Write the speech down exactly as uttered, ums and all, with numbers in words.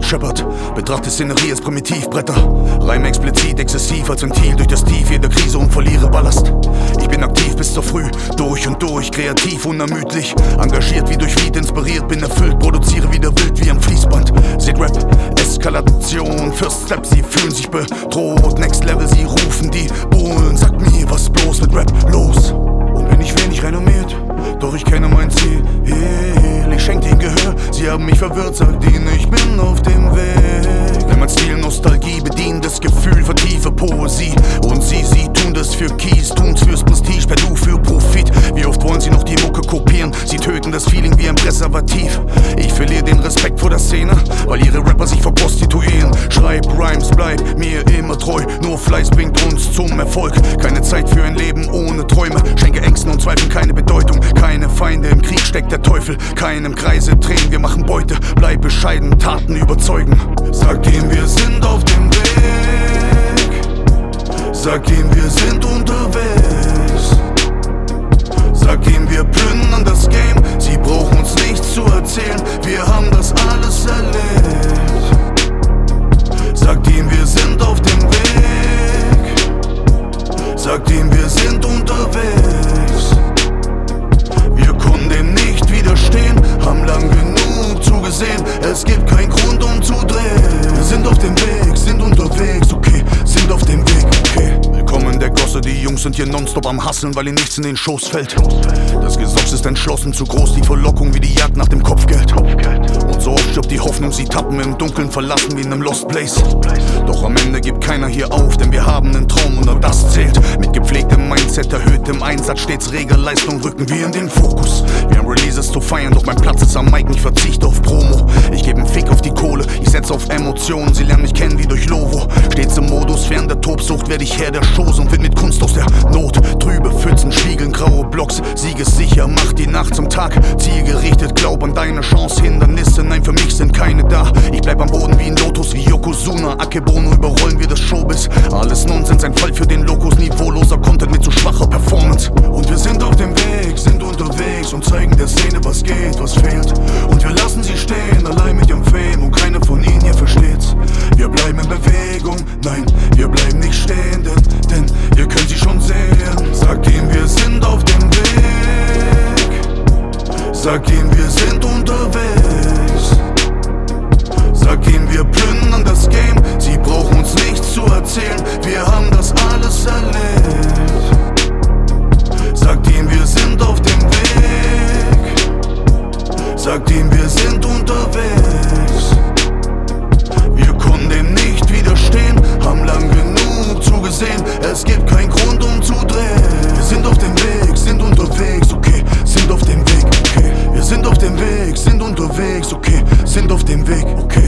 Shepard. Betrachte Szenerie als Primitivbretter. Reim explizit, exzessiv als Ventil durch das Tief jeder Krise und verliere Ballast. Ich bin aktiv bis zur Früh, durch und durch, kreativ, unermüdlich. Engagiert wie durch Lied, inspiriert, bin erfüllt, produziere wieder wild wie am Fließband. Seht Rap, Eskalation, First Step, sie fühlen sich bedroht. Next Level, sie rufen die Bullen. Sag mir, was bloß mit Rap los? Und bin ich wenig renommiert, doch ich kenne mein Ziel. Ich schenk ihnen Gehör, sie haben mich verwirrt, sagt ihnen, ich bin auf dem Weg. Wenn mein Stil Nostalgie bedient, das Gefühl vertiefe Poesie. Und sie, sie tun das für Kies, tun's fürs Prestige, per Du für Profit. Wie oft wollen sie noch die Mucke kopieren? Sie töten das Feeling wie ein Präservativ. Ich verliere den Respekt vor der Szene, weil ihre Rapper sich verprostituieren. Schreib Rhymes, bleib mir immer treu, nur Fleiß bringt uns zum Erfolg. Keine Zeit für ein Leben ohne Träume, schenke Ängsten und Zweifeln keine Bedeutung. Keine Feinde, im Krieg steckt der Teufel, keinem Kreise drehen, wir machen Beute. Bleib bescheiden, Taten überzeugen. Sag ihm, wir sind auf dem Weg. Sag ihm, wir sind unterwegs. Sag ihm, wir plündern das Game. Sie brauchen uns nichts zu erzählen, wir haben das alles erlebt. Sag ihm, wir sind auf dem Weg. Sag ihm, wir sind unterwegs. Wir konnten dem nicht widerstehen, haben lang genug zugesehen. Es gibt keinen Grund, um zu drehen. Wir sind auf dem Weg, sind unterwegs, okay, sind auf dem Weg, okay. Willkommen in der Gosse, die Jungs sind hier nonstop am Hasseln, weil ihnen nichts in den Schoß fällt. Das Gesocks ist entschlossen, zu groß die Verlockung wie die Jagd nach dem Kopfgeld. Und so oft stirbt die Hoffnung, sie tappen im Dunkeln, verlassen wie in einem Lost Place. Doch am Ende gibt keiner hier auf, denn wir haben einen Traum und nur das zählt. Mit gepflegtem Mindset, erhöhtem Einsatz, stets rege Leistung, rücken wir in den Fokus. Wir haben Releases zu feiern, doch mein Platz ist am Mic, ich verzichte auf Promo. Ich gebe einen Fick auf die Kohle, ich setze auf Emotionen, sie lernen mich kennen wie durch Lovo. Stets im Modus, fern der Tobsucht, werde ich Herr der Shows und wird mit Kunst aus der Not. Trübe Pfützen, spiegeln graue Blocks, siegessicher, mach die Nacht zum Tag. Zielgerichtet, glaub an deine Chance, Hindernisse, nein, für mich sind keine da. Ich bleib am Boden wie ein Lotus, wie Yokozuna, Akebono, überrollen wir das Showbiz. Alles Nonsens, ein Fall für den Lokus, niveauloser Content mit zu schwacher Performance. Und wir sind auf dem Weg, sind unterwegs und zeigen der Szene, was geht, was fehlt. Und wir lassen sie stehen, allein mit ihrem Fame und keiner von ihnen hier versteht's. Wir bleiben in Bewegung, nein, wir bleiben nicht stehen, denn, denn ihr könnt sie schon sehen. Sag ihm, wir sind auf dem Weg. Sag ihm, wir sind unterwegs. Sag ihm, wir plündern das Game. Sie brauchen uns nichts zu erzählen, wir haben das alles erlebt. Sagt ihm, wir sind auf dem Weg. Sagt ihm, wir sind unterwegs. Wir konnten dem nicht widerstehen, haben lang genug zugesehen. Es gibt keinen Grund, um zu drehen. Wir sind auf dem Weg, sind unterwegs, okay, sind auf dem Weg, okay. Wir sind auf dem Weg, sind unterwegs, okay, sind auf dem Weg, okay.